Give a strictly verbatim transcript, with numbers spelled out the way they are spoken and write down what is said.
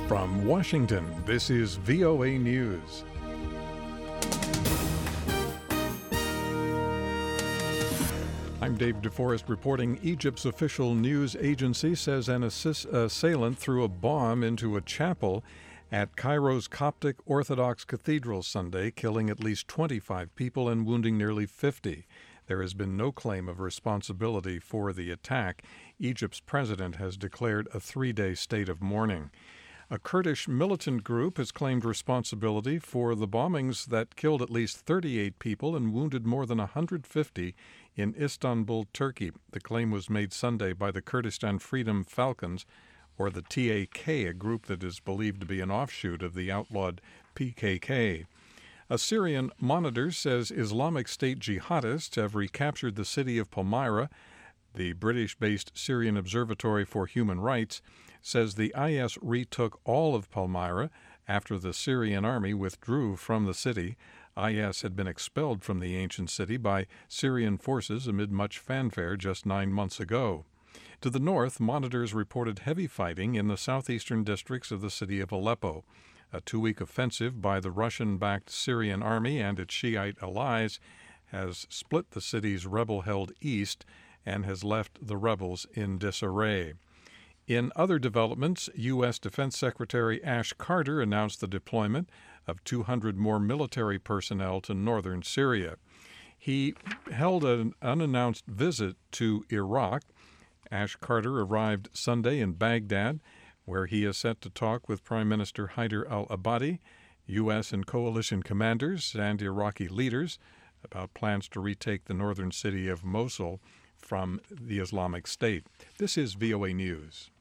From Washington, this is V O A News. I'm Dave DeForest reporting. Egypt's official news agency says an assist- assailant threw a bomb into a chapel at Cairo's Coptic Orthodox Cathedral Sunday, killing at least twenty-five people and wounding nearly fifty. There has been no claim of responsibility for the attack. Egypt's president has declared a three-day state of mourning. A Kurdish militant group has claimed responsibility for the bombings that killed at least thirty-eight people and wounded more than one hundred fifty in Istanbul, Turkey. The claim was made Sunday by the Kurdistan Freedom Falcons, or the T A K, a group that is believed to be an offshoot of the outlawed P K K. A Syrian monitor says Islamic State jihadists have recaptured the city of Palmyra. The British-based Syrian Observatory for Human Rights says the I S retook all of Palmyra after the Syrian army withdrew from the city. I S had been expelled from the ancient city by Syrian forces amid much fanfare just nine months ago. To the north, monitors reported heavy fighting in the southeastern districts of the city of Aleppo. A two-week offensive by the Russian-backed Syrian army and its Shiite allies has split the city's rebel-held east and has left the rebels in disarray. In other developments, U S Defense Secretary Ash Carter announced the deployment of two hundred more military personnel to northern Syria. He held an unannounced visit to Iraq. Ash Carter arrived Sunday in Baghdad, where he is set to talk with Prime Minister Haider al-Abadi, U S and coalition commanders, and Iraqi leaders about plans to retake the northern city of Mosul from the Islamic State. This is V O A News.